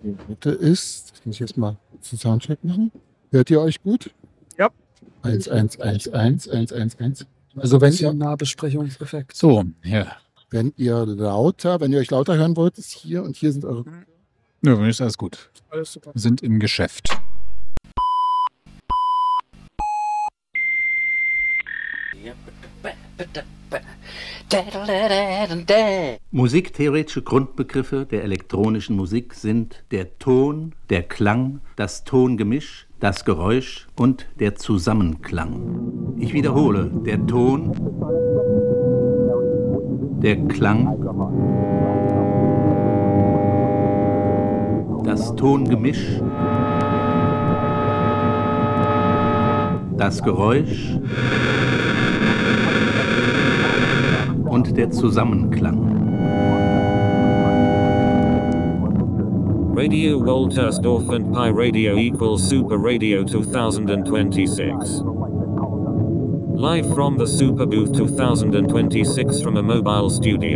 Dritte ist, das muss ich jetzt mal einen Soundcheck machen. Hört ihr euch gut? Ja. 1, 1, 1, 1, 1, 1, 1. Also wenn ihr Nahbesprechungseffekt. So, ja. wenn ihr euch lauter hören wollt, ist hier und hier sind eure. Ja, ist alles gut. Alles super. Wir sind im Geschäft. Musiktheoretische Grundbegriffe der elektronischen Musik sind der Ton, der Klang, das Tongemisch, das Geräusch und der Zusammenklang. Ich wiederhole, der Ton, der Klang, das Tongemisch, das Geräusch und der Zusammenklang. Radio Woltersdorf and Pi Radio equals Super Radio 2026. Live from the Super Booth 2026 from a mobile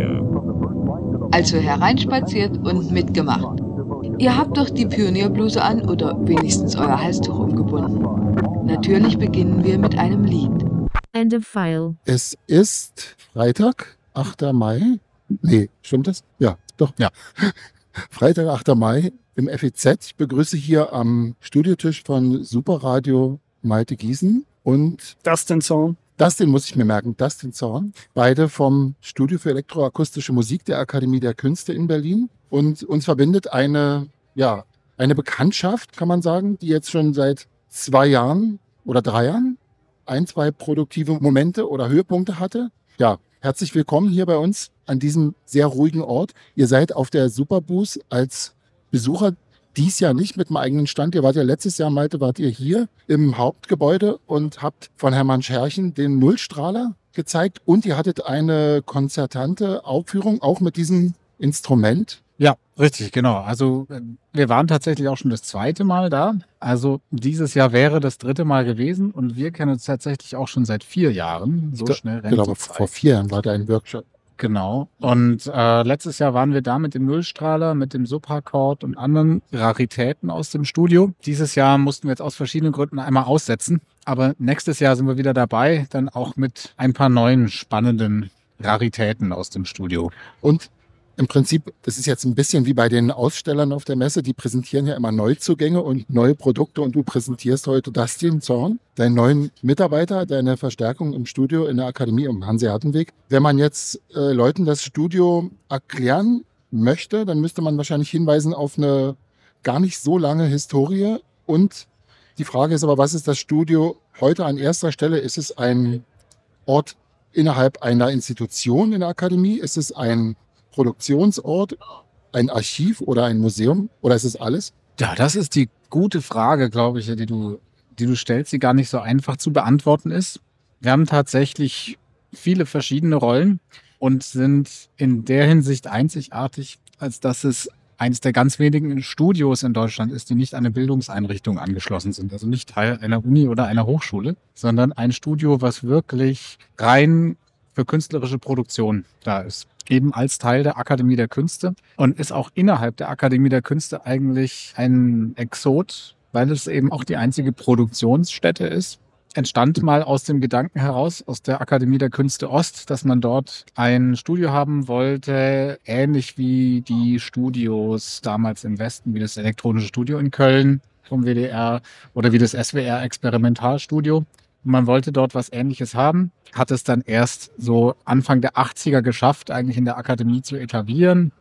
studio. Also hereinspaziert und mitgemacht. Ihr habt doch die Pionierbluse an oder wenigstens euer Halstuch umgebunden. Natürlich beginnen wir mit einem Lied. End of file. Es ist Freitag, 8. Mai. Nee, stimmt das? Ja, doch. Ja. Freitag, 8. Mai im FEZ. Ich begrüße hier am Studiotisch von Superradio Malte Giesen und Dustin Zorn. Dustin muss ich mir merken, Dustin Zorn. Beide vom Studio für elektroakustische Musik der Akademie der Künste in Berlin. Und uns verbindet eine Bekanntschaft, kann man sagen, die jetzt schon seit 2 Jahren oder 3 Jahren 1, 2 produktive Momente oder Höhepunkte hatte. Ja, herzlich willkommen hier bei uns an diesem sehr ruhigen Ort. Ihr seid auf der Superbooth als Besucher, dies Jahr nicht mit dem eigenen Stand. Ihr wart ja letztes Jahr, Malte, wart ihr hier im Hauptgebäude und habt von Hermann Scherchen den Nullstrahler gezeigt. Und ihr hattet eine konzertante Aufführung, auch mit diesem Instrument. Ja, richtig, genau. Also wir waren tatsächlich auch schon das 2. Mal da. Also dieses Jahr wäre das 3. Mal gewesen und wir kennen uns tatsächlich auch schon seit 4 Jahren. So schnell rennt Genau, die Zeit. vor 4 Jahren war da ein Workshop. Genau. Und letztes Jahr waren wir da mit dem Nullstrahler, mit dem Supracord und anderen Raritäten aus dem Studio. Dieses Jahr mussten wir jetzt aus verschiedenen Gründen einmal aussetzen. Aber nächstes Jahr sind wir wieder dabei, dann auch mit ein paar neuen spannenden Raritäten aus dem Studio. Und im Prinzip, das ist jetzt ein bisschen wie bei den Ausstellern auf der Messe, die präsentieren ja immer Neuzugänge und neue Produkte und du präsentierst heute Dustin Zorn, deinen neuen Mitarbeiter, deine Verstärkung im Studio in der Akademie am Hanseatenweg. Wenn man jetzt Leuten das Studio erklären möchte, dann müsste man wahrscheinlich hinweisen auf eine gar nicht so lange Historie und die Frage ist aber, was ist das Studio heute an erster Stelle? Ist es ein Ort innerhalb einer Institution in der Akademie? Ist es ein Produktionsort, ein Archiv oder ein Museum? Oder ist es alles? Ja, das ist die gute Frage, glaube ich, die du stellst, die gar nicht so einfach zu beantworten ist. Wir haben tatsächlich viele verschiedene Rollen und sind in der Hinsicht einzigartig, als dass es eines der ganz wenigen Studios in Deutschland ist, die nicht an eine Bildungseinrichtung angeschlossen sind. Also nicht Teil einer Uni oder einer Hochschule, sondern ein Studio, was wirklich rein für künstlerische Produktion da ist. Eben als Teil der Akademie der Künste und ist auch innerhalb der Akademie der Künste eigentlich ein Exot, weil es eben auch die einzige Produktionsstätte ist. Entstand mal aus dem Gedanken heraus, aus der Akademie der Künste Ost, dass man dort ein Studio haben wollte, ähnlich wie die Studios damals im Westen, wie das Elektronische Studio in Köln vom WDR oder wie das SWR Experimentalstudio. Man wollte dort was Ähnliches haben, hat es dann erst so Anfang der 80er geschafft, eigentlich in der Akademie zu etablieren.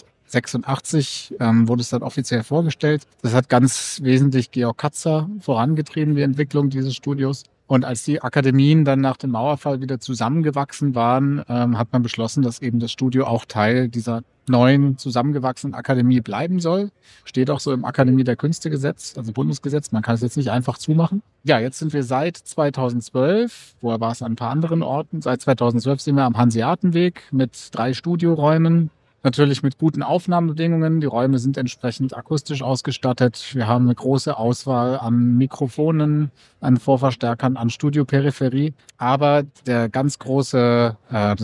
1986 wurde es dann offiziell vorgestellt. Das hat ganz wesentlich Georg Katzer vorangetrieben, die Entwicklung dieses Studios. Und als die Akademien dann nach dem Mauerfall wieder zusammengewachsen waren, hat man beschlossen, dass eben das Studio auch Teil dieser neuen zusammengewachsenen Akademie bleiben soll. Steht auch so im Akademie der Künste-Gesetz, also Bundesgesetz. Man kann es jetzt nicht einfach zumachen. Ja, jetzt sind wir seit 2012, vorher war es an ein paar anderen Orten, seit 2012 sind wir am Hanseatenweg mit 3 Studioräumen, Natürlich mit guten Aufnahmebedingungen. Die Räume sind entsprechend akustisch ausgestattet. Wir haben eine große Auswahl an Mikrofonen, an Vorverstärkern, an Studioperipherie. Aber der ganz große,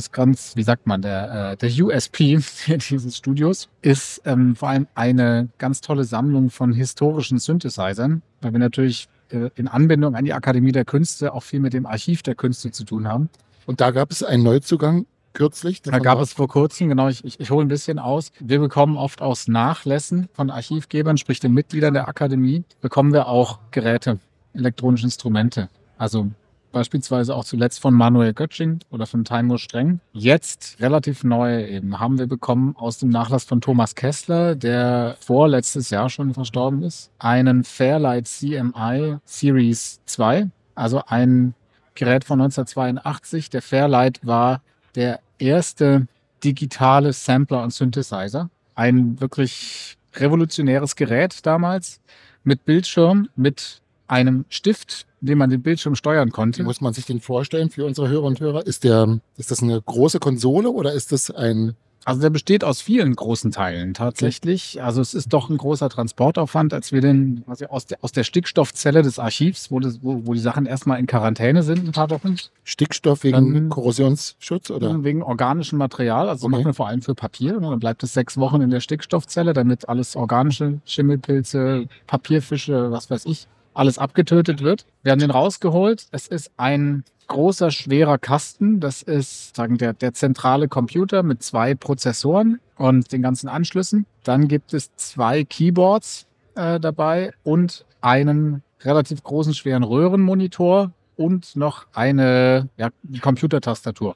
der USP dieses Studios ist vor allem eine ganz tolle Sammlung von historischen Synthesizern, weil wir natürlich in Anbindung an die Akademie der Künste auch viel mit dem Archiv der Künste zu tun haben. Und da gab es einen Neuzugang kürzlich. Da gab es vor kurzem, genau, ich hole ein bisschen aus. Wir bekommen oft aus Nachlässen von Archivgebern, sprich den Mitgliedern der Akademie, bekommen wir auch Geräte, elektronische Instrumente. Also beispielsweise auch zuletzt von Manuel Götsching oder von Taimur Streng. Jetzt relativ neu eben haben wir bekommen aus dem Nachlass von Thomas Kessler, der vorletztes Jahr schon verstorben ist, einen Fairlight CMI Series 2, also ein Gerät von 1982. Der Fairlight war der erste digitale Sampler und Synthesizer. Ein wirklich revolutionäres Gerät damals mit Bildschirm, mit einem Stift, den man den Bildschirm steuern konnte. Wie muss man sich den vorstellen für unsere Hörer und Hörer? Ist das eine große Konsole oder ist das ein... Also der besteht aus vielen großen Teilen tatsächlich. Also es ist doch ein großer Transportaufwand, als wir den aus der Stickstoffzelle des Archivs, wo die Sachen erstmal in Quarantäne sind, ein paar Wochen. Stickstoff wegen Korrosionsschutz oder? Wegen organischem Material. Also das machen wir vor allem für Papier. Dann bleibt es 6 Wochen in der Stickstoffzelle, damit alles organische, Schimmelpilze, Papierfische, was weiß ich, alles abgetötet wird. Wir haben den rausgeholt. Es ist ein großer, schwerer Kasten. Das ist der zentrale Computer mit 2 Prozessoren und den ganzen Anschlüssen. Dann gibt es 2 Keyboards dabei und einen relativ großen, schweren Röhrenmonitor und noch eine Computertastatur.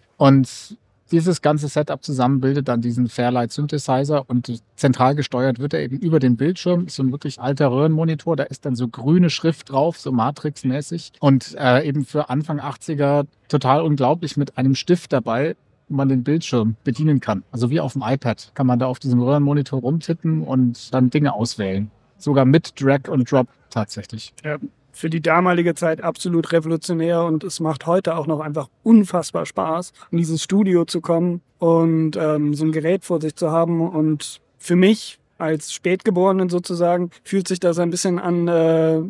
Und dieses ganze Setup zusammen bildet dann diesen Fairlight Synthesizer und zentral gesteuert wird er eben über den Bildschirm. So ein wirklich alter Röhrenmonitor, da ist dann so grüne Schrift drauf, so Matrix-mäßig. Und eben für Anfang 80er total unglaublich mit einem Stift dabei, wo man den Bildschirm bedienen kann. Also wie auf dem iPad kann man da auf diesem Röhrenmonitor rumtippen und dann Dinge auswählen. Sogar mit Drag und Drop tatsächlich. Ja. Für die damalige Zeit absolut revolutionär und es macht heute auch noch einfach unfassbar Spaß, in dieses Studio zu kommen und so ein Gerät vor sich zu haben. Und für mich als Spätgeborenen sozusagen fühlt sich das ein bisschen an,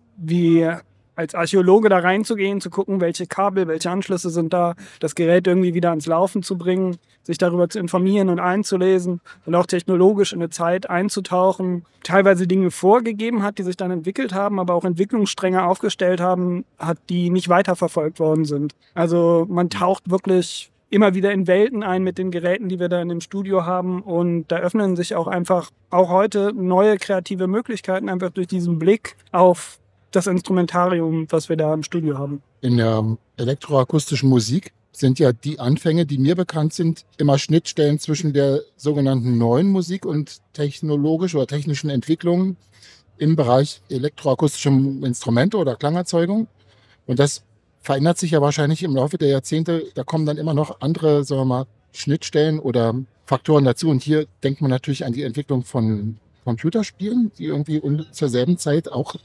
wie als Archäologe da reinzugehen, zu gucken, welche Kabel, welche Anschlüsse sind da, das Gerät irgendwie wieder ans Laufen zu bringen, sich darüber zu informieren und einzulesen und auch technologisch in eine Zeit einzutauchen, teilweise Dinge vorgegeben hat, die sich dann entwickelt haben, aber auch Entwicklungsstränge aufgestellt haben, die nicht weiterverfolgt worden sind. Also man taucht wirklich immer wieder in Welten ein mit den Geräten, die wir da in dem Studio haben und da öffnen sich auch einfach, auch heute, neue kreative Möglichkeiten, einfach durch diesen Blick auf das Instrumentarium, was wir da im Studio haben. In der elektroakustischen Musik sind ja die Anfänge, die mir bekannt sind, immer Schnittstellen zwischen der sogenannten neuen Musik und technologischen oder technischen Entwicklungen im Bereich elektroakustische Instrumente oder Klangerzeugung. Und das verändert sich ja wahrscheinlich im Laufe der Jahrzehnte. Da kommen dann immer noch andere, sagen wir mal, Schnittstellen oder Faktoren dazu. Und hier denkt man natürlich an die Entwicklung von Computerspielen, die irgendwie zur selben Zeit auch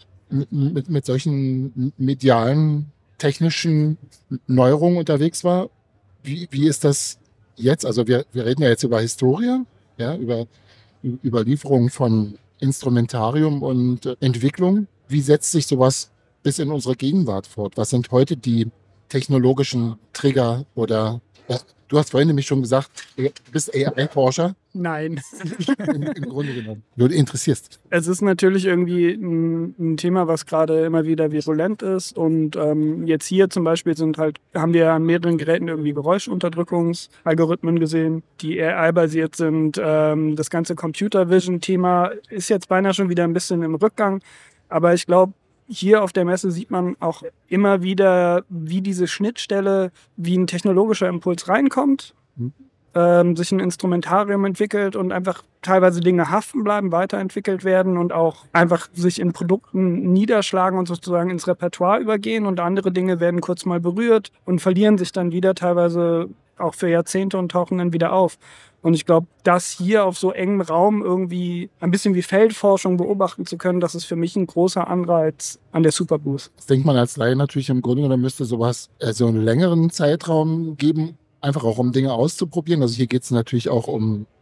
mit über medialen, technischen Neuerungen unterwegs war. Wie ist das jetzt? Also wir reden ja jetzt über Historie, ja, über Lieferung von Instrumentarium und Entwicklung. Wie setzt sich sowas bis in unsere Gegenwart fort? Was sind heute die technologischen Trigger oder... Du hast vorhin nämlich schon gesagt, du bist AI-Forscher. Nein. Im Grunde genommen. Du interessierst. Es ist natürlich irgendwie ein Thema, was gerade immer wieder virulent ist. Und jetzt hier zum Beispiel haben wir an mehreren Geräten irgendwie Geräuschunterdrückungsalgorithmen gesehen, die AI-basiert sind. Das ganze Computer-Vision-Thema ist jetzt beinahe schon wieder ein bisschen im Rückgang. Aber ich glaube, hier auf der Messe sieht man auch immer wieder, wie diese Schnittstelle, wie ein technologischer Impuls reinkommt, sich ein Instrumentarium entwickelt und einfach teilweise Dinge haften bleiben, weiterentwickelt werden und auch einfach sich in Produkten niederschlagen und sozusagen ins Repertoire übergehen und andere Dinge werden kurz mal berührt und verlieren sich dann wieder teilweise auch für Jahrzehnte und tauchen dann wieder auf. Und ich glaube, das hier auf so engem Raum irgendwie ein bisschen wie Feldforschung beobachten zu können, das ist für mich ein großer Anreiz an der Superbooth. Das denkt man als Laie natürlich im Grunde, da müsste sowas so einen längeren Zeitraum geben, einfach auch um Dinge auszuprobieren. Also hier geht es natürlich auch um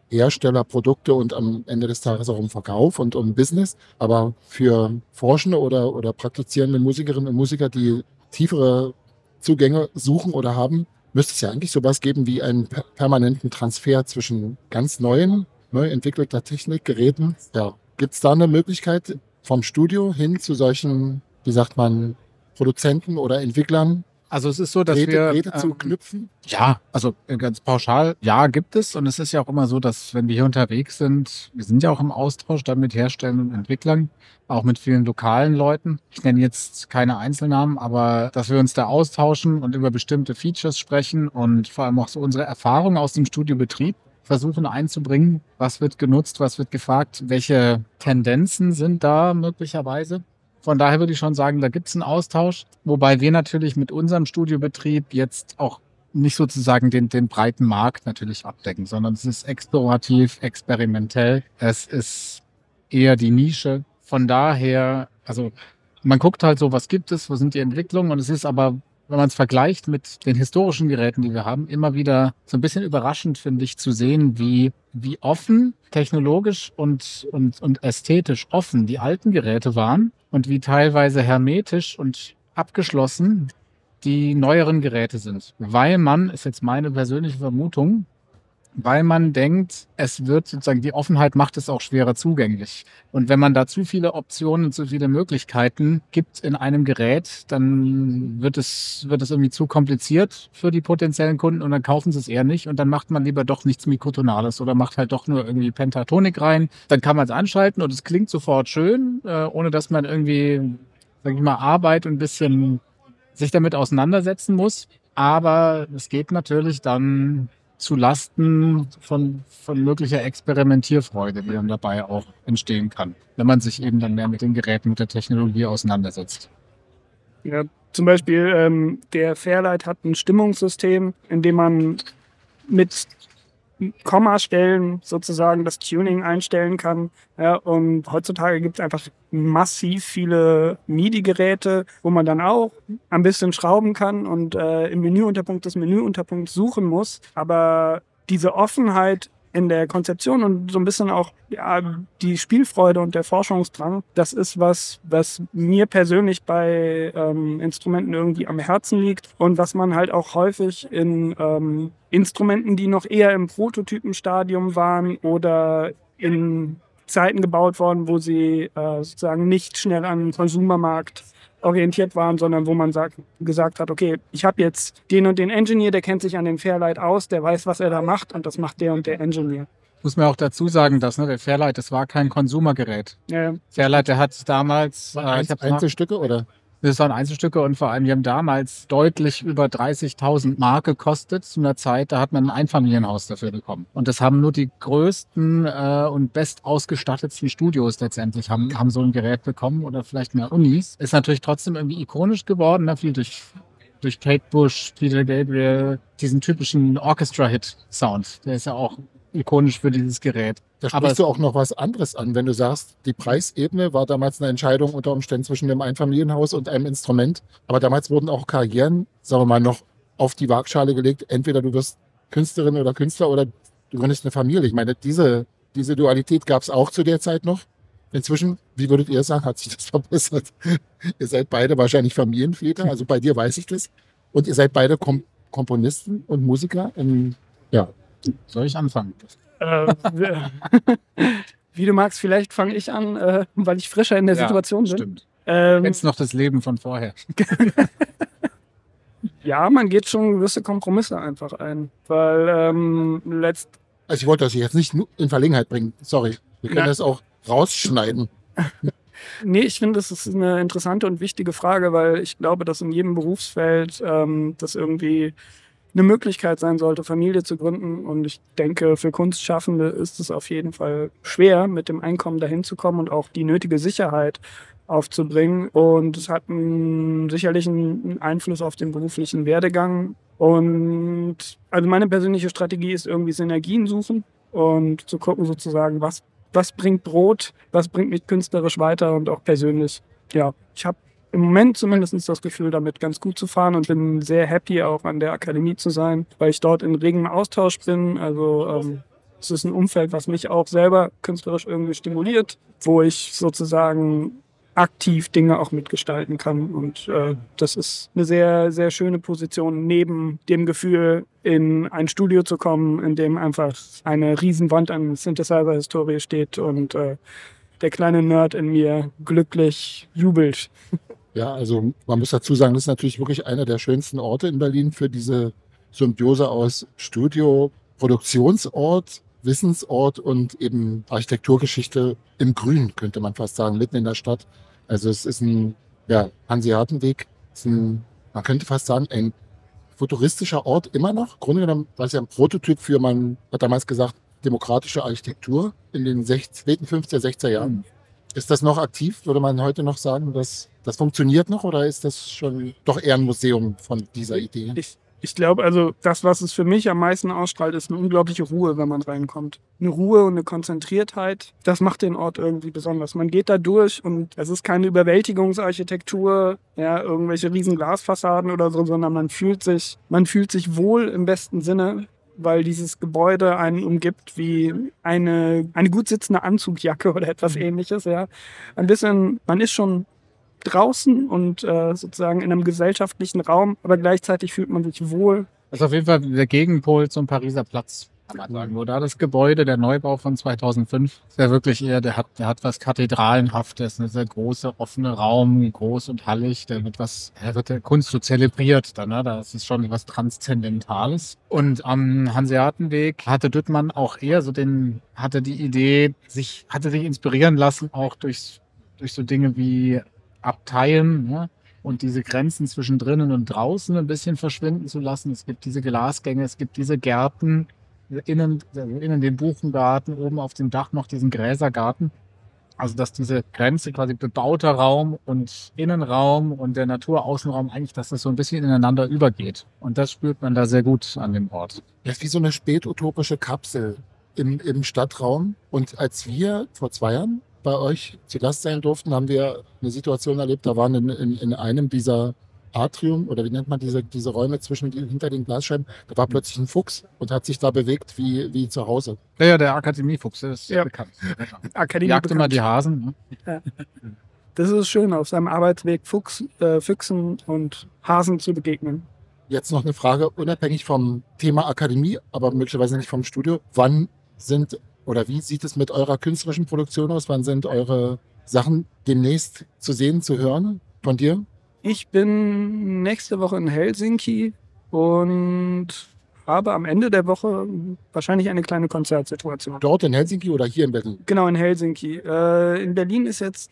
Hersteller, Produkte und am Ende des Tages auch um Verkauf und um Business. Aber für forschende oder praktizierende Musikerinnen und Musiker, die tiefere Zugänge suchen oder haben, müsste es ja eigentlich sowas geben wie einen permanenten Transfer zwischen ganz neu entwickelter Technik, Geräten. Ja, gibt es da eine Möglichkeit vom Studio hin zu solchen, wie sagt man, Produzenten oder Entwicklern, Also es ist so, dass Geräte zu knüpfen? Ja, also ganz pauschal, ja, gibt es. Und es ist ja auch immer so, dass wenn wir hier unterwegs sind, wir sind ja auch im Austausch dann mit Herstellern und Entwicklern, auch mit vielen lokalen Leuten. Ich nenne jetzt keine Einzelnamen, aber dass wir uns da austauschen und über bestimmte Features sprechen und vor allem auch so unsere Erfahrungen aus dem Studiobetrieb versuchen einzubringen. Was wird genutzt, was wird gefragt, welche Tendenzen sind da möglicherweise? Von daher würde ich schon sagen, da gibt es einen Austausch, wobei wir natürlich mit unserem Studiobetrieb jetzt auch nicht sozusagen den breiten Markt natürlich abdecken, sondern es ist explorativ, experimentell. Es ist eher die Nische. Von daher, also man guckt halt so, was gibt es, wo sind die Entwicklungen, und es ist aber, wenn man es vergleicht mit den historischen Geräten, die wir haben, immer wieder so ein bisschen überraschend, finde ich, zu sehen, wie offen, technologisch und ästhetisch offen die alten Geräte waren und wie teilweise hermetisch und abgeschlossen die neueren Geräte sind. Weil man, ist jetzt meine persönliche Vermutung, weil man denkt, es wird sozusagen, die Offenheit macht es auch schwerer zugänglich. Und wenn man da zu viele Optionen, zu viele Möglichkeiten gibt in einem Gerät, dann wird es irgendwie zu kompliziert für die potenziellen Kunden und dann kaufen sie es eher nicht und dann macht man lieber doch nichts Mikrotonales oder macht halt doch nur irgendwie Pentatonik rein. Dann kann man es anschalten und es klingt sofort schön, ohne dass man irgendwie, sag ich mal, Arbeit und ein bisschen sich damit auseinandersetzen muss. Aber es geht natürlich dann zu Lasten von möglicher Experimentierfreude, die dann dabei auch entstehen kann, wenn man sich eben dann mehr mit den Geräten, mit der Technologie auseinandersetzt. Ja, zum Beispiel der Fairlight hat ein Stimmungssystem, in dem man mit Kommastellen sozusagen das Tuning einstellen kann. Ja, und heutzutage gibt es einfach massiv viele MIDI-Geräte, wo man dann auch ein bisschen schrauben kann und im Menüunterpunkt das Menüunterpunkt suchen muss. Aber diese Offenheit in der Konzeption und so ein bisschen auch die Spielfreude und der Forschungsdrang, das ist was mir persönlich bei Instrumenten irgendwie am Herzen liegt und was man halt auch häufig in Instrumenten, die noch eher im Prototypenstadium waren oder in Zeiten gebaut worden, wo sie sozusagen nicht schnell an den Konsumermarkt orientiert waren, sondern wo man gesagt hat, okay, ich habe jetzt den und den Engineer, der kennt sich an den Fairlight aus, der weiß, was er da macht und das macht der und der Engineer. Ich muss mir auch dazu sagen, dass der Fairlight, das war kein Konsumergerät. Ja. Fairlight, der hat damals... Einzelstücke oder? Das waren Einzelstücke und vor allem, die haben damals deutlich über 30.000 Mark gekostet. Zu einer Zeit, da hat man ein Einfamilienhaus dafür bekommen. Und das haben nur die größten und bestausgestattetsten Studios letztendlich haben so ein Gerät bekommen oder vielleicht mehr Unis. Ist natürlich trotzdem irgendwie ikonisch geworden, ne? Viel durch Kate Bush, Peter Gabriel, diesen typischen Orchestra-Hit-Sound. Der ist ja auch ikonisch für dieses Gerät. Da sprichst du auch noch was anderes an, wenn du sagst, die Preisebene war damals eine Entscheidung unter Umständen zwischen dem Einfamilienhaus und einem Instrument. Aber damals wurden auch Karrieren, sagen wir mal, noch auf die Waagschale gelegt. Entweder du wirst Künstlerin oder Künstler oder du gründest eine Familie. Ich meine, diese Dualität gab es auch zu der Zeit noch. Inzwischen, wie würdet ihr sagen, hat sich das verbessert? Ihr seid beide wahrscheinlich Familienväter, also bei dir weiß ich das. Und ihr seid beide Komponisten und Musiker. Ja. Soll ich anfangen? Wie du magst, vielleicht fange ich an, weil ich frischer in der Situation bin. Stimmt. Kennst noch das Leben von vorher. Ja, man geht schon gewisse Kompromisse einfach ein, weil Also ich wollte das jetzt nicht in Verlegenheit bringen, sorry. Wir können das auch rausschneiden. Nee, ich finde, das ist eine interessante und wichtige Frage, weil ich glaube, dass in jedem Berufsfeld das irgendwie eine Möglichkeit sein sollte, Familie zu gründen. Und ich denke, für Kunstschaffende ist es auf jeden Fall schwer, mit dem Einkommen dahin zu kommen und auch die nötige Sicherheit aufzubringen. Und es hat sicherlich einen Einfluss auf den beruflichen Werdegang. Und also meine persönliche Strategie ist irgendwie Synergien suchen und zu gucken sozusagen, was bringt Brot, was bringt mich künstlerisch weiter und auch persönlich. Ja, ich habe im Moment zumindest das Gefühl, damit ganz gut zu fahren und bin sehr happy, auch an der Akademie zu sein, weil ich dort in regem Austausch bin. Also Es ist ein Umfeld, was mich auch selber künstlerisch irgendwie stimuliert, wo ich sozusagen aktiv Dinge auch mitgestalten kann. Und das ist eine sehr, sehr schöne Position, neben dem Gefühl, in ein Studio zu kommen, in dem einfach eine Riesenwand an Synthesizer-Historie steht und der kleine Nerd in mir glücklich jubelt. Ja, also man muss dazu sagen, das ist natürlich wirklich einer der schönsten Orte in Berlin für diese Symbiose aus Studio, Produktionsort, Wissensort und eben Architekturgeschichte im Grün, könnte man fast sagen, mitten in der Stadt. Also es ist ein Hanseatenweg, ist man könnte fast sagen, ein futuristischer Ort immer noch. Im Grunde genommen war es ja ein Prototyp für, man hat damals gesagt, demokratische Architektur in den späten 50er, 60er Jahren. Ist das noch aktiv? Würde man heute noch sagen, dass das funktioniert noch oder ist das schon doch eher ein Museum von dieser Idee? Ich glaube, also das, was es für mich am meisten ausstrahlt, ist eine unglaubliche Ruhe, wenn man reinkommt. Eine Ruhe und eine Konzentriertheit, das macht den Ort irgendwie besonders. Man geht da durch und es ist keine Überwältigungsarchitektur, ja, irgendwelche riesen Glasfassaden oder so, sondern man fühlt sich wohl im besten Sinne, weil dieses Gebäude einen umgibt wie eine gut sitzende Anzugjacke oder etwas Ähnliches. Ja. Ein bisschen, man ist schon draußen und sozusagen in einem gesellschaftlichen Raum, aber gleichzeitig fühlt man sich wohl. Das ist auf jeden Fall der Gegenpol zum Pariser Platz, kann man sagen. Wo da das Gebäude, der Neubau von 2005, ist ja wirklich eher, der hat was Kathedralenhaftes, ein sehr großer, offener Raum, groß und hallig, der wird der Kunst so zelebriert dann, ne? Das ist schon was Transzendentales. Und am Hanseatenweg hatte Düttmann auch eher hatte die Idee, hatte sich inspirieren lassen, auch durch so Dinge wie Abteien, ne? Und diese Grenzen zwischen drinnen und draußen ein bisschen verschwinden zu lassen. Es gibt diese Glasgänge, es gibt diese Gärten, innen den Buchengarten, oben auf dem Dach noch diesen Gräsergarten. Also dass diese Grenze quasi bebauter Raum und Innenraum und der Naturaußenraum eigentlich, dass das so ein bisschen ineinander übergeht. Und das spürt man da sehr gut an dem Ort. Das ist wie so eine spätutopische Kapsel im Stadtraum. Und als wir vor 2 Jahren bei euch zu Gast sein durften, haben wir eine Situation erlebt, da waren in einem dieser Atrium, oder wie nennt man diese Räume hinter den Glasscheiben, da war plötzlich ein Fuchs und hat sich da bewegt wie zu Hause. Ja, der Akademiefuchs, der ist bekannt. Akademie Jagt bekannt. immer die Hasen. Ne? Ja. Das ist schön, auf seinem Arbeitsweg Füchsen und Hasen zu begegnen. Jetzt noch eine Frage, unabhängig vom Thema Akademie, aber möglicherweise nicht vom Studio. Wie sieht es mit eurer künstlerischen Produktion aus? Wann sind eure Sachen demnächst zu sehen, zu hören von dir? Ich bin nächste Woche in Helsinki und habe am Ende der Woche wahrscheinlich eine kleine Konzertsituation. Dort in Helsinki oder hier in Berlin? Genau, in Helsinki. In Berlin ist jetzt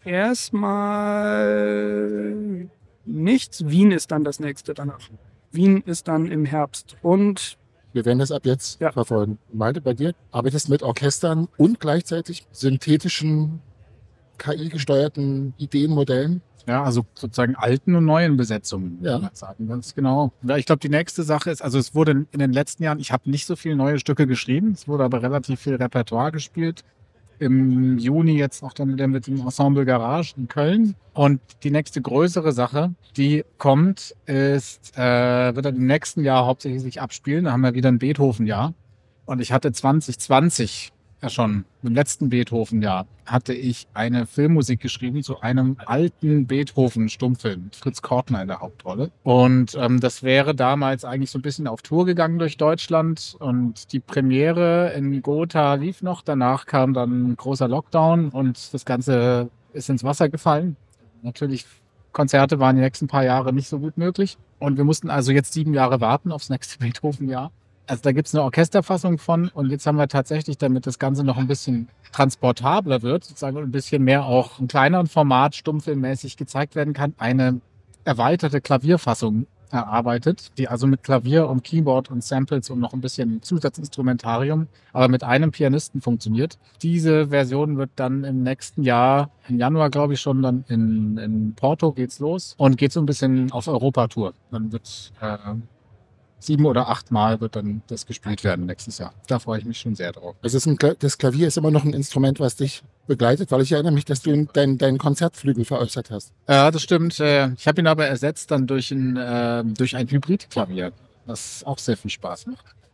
erstmal nichts. Wien ist dann das nächste danach. Wien ist dann im Herbst. Und wir werden das ab jetzt verfolgen. Malte, bei dir arbeitest mit Orchestern und gleichzeitig synthetischen, KI-gesteuerten Ideenmodellen. Ja, also sozusagen alten und neuen Besetzungen, Ja. würde man sagen, ganz genau. Ja, ich glaube, die nächste Sache ist, also es wurde in den letzten Jahren, ich habe nicht so viele neue Stücke geschrieben, es wurde aber relativ viel Repertoire gespielt. Im Juni jetzt auch dann wieder mit dem Ensemble Garage in Köln. Und die nächste größere Sache, die kommt, wird dann im nächsten Jahr hauptsächlich sich abspielen. Da haben wir wieder ein Beethoven-Jahr. Und ich hatte 2020 ja schon, im letzten Beethoven-Jahr, hatte ich eine Filmmusik geschrieben zu einem alten Beethoven-Stummfilm mit Fritz Kortner in der Hauptrolle. Und das wäre damals eigentlich so ein bisschen auf Tour gegangen durch Deutschland. Und die Premiere in Gotha lief noch. Danach kam dann ein großer Lockdown und das Ganze ist ins Wasser gefallen. Natürlich, Konzerte waren die nächsten paar Jahre nicht so gut möglich. Und wir mussten also jetzt 7 Jahre warten aufs nächste Beethoven-Jahr. Also da gibt es eine Orchesterfassung von und jetzt haben wir tatsächlich, damit das Ganze noch ein bisschen transportabler wird, sozusagen ein bisschen mehr auch im kleineren Format stummfilmmäßig gezeigt werden kann, eine erweiterte Klavierfassung erarbeitet, die also mit Klavier und Keyboard und Samples und noch ein bisschen Zusatzinstrumentarium, aber mit einem Pianisten funktioniert. Diese Version wird dann im nächsten Jahr, im Januar glaube ich schon, dann in Porto geht's los und geht so ein bisschen auf Europatour. Dann wird 7 oder 8 Mal wird dann das gespielt werden nächstes Jahr. Da freue ich mich schon sehr drauf. Das Klavier ist immer noch ein Instrument, was dich begleitet, weil ich erinnere mich, dass du deinen Konzertflügel veräußert hast. Ja, das stimmt. Ich habe ihn aber ersetzt dann durch ein Hybridklavier, was auch sehr viel Spaß macht.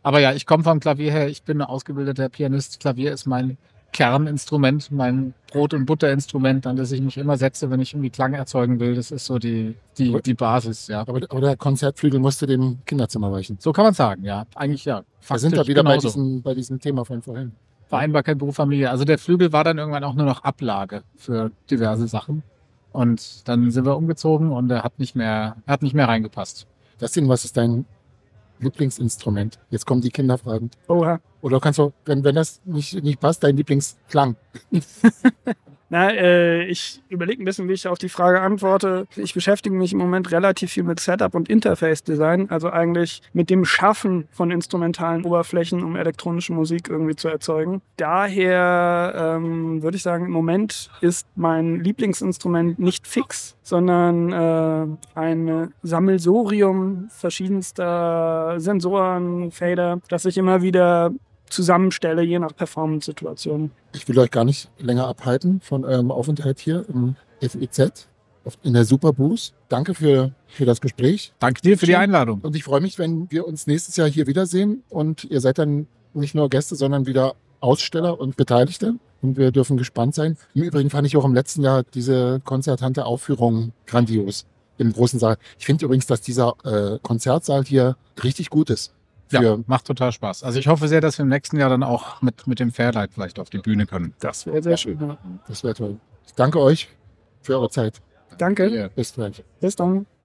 Aber ja, ich komme vom Klavier her. Ich bin ein ausgebildeter Pianist. Klavier ist mein Kerninstrument, mein Brot- und Butterinstrument, an das ich mich immer setze, wenn ich irgendwie Klang erzeugen will. Das ist so die Basis, ja. Aber der Konzertflügel musste dem Kinderzimmer weichen. So kann man sagen, ja. Eigentlich ja. Wir sind da wieder genauso. bei diesem Thema von vorhin. Vereinbarkeit Beruf, Familie. Also der Flügel war dann irgendwann auch nur noch Ablage für diverse Sachen. Und dann sind wir umgezogen und er hat nicht mehr reingepasst. Dustin, was ist dein Lieblingsinstrument? Jetzt kommen die Kinderfragen. Oha. Oder kannst du, wenn das nicht passt, dein Lieblingsklang? Ich überlege ein bisschen, wie ich auf die Frage antworte. Ich beschäftige mich im Moment relativ viel mit Setup und Interface-Design, also eigentlich mit dem Schaffen von instrumentalen Oberflächen, um elektronische Musik irgendwie zu erzeugen. Daher würde ich sagen, im Moment ist mein Lieblingsinstrument nicht fix, sondern ein Sammelsurium verschiedenster Sensoren, Fader, das ich immer wieder zusammenstelle, je nach Performance-Situation. Ich will euch gar nicht länger abhalten von eurem Aufenthalt hier im FEZ in der Superbooth. Danke für das Gespräch. Danke dir für die Einladung. Und ich freue mich, wenn wir uns nächstes Jahr hier wiedersehen und ihr seid dann nicht nur Gäste, sondern wieder Aussteller und Beteiligte. Und wir dürfen gespannt sein. Im Übrigen fand ich auch im letzten Jahr diese konzertante Aufführung grandios im großen Saal. Ich finde übrigens, dass dieser Konzertsaal hier richtig gut ist. Ja, macht total Spaß. Also ich hoffe sehr, dass wir im nächsten Jahr dann auch mit dem Fairlight vielleicht auf die Bühne können. Das wäre sehr schön. Ja. Das wäre toll. Ich danke euch für eure Zeit. Danke. Ja. Bis gleich. Bis dann.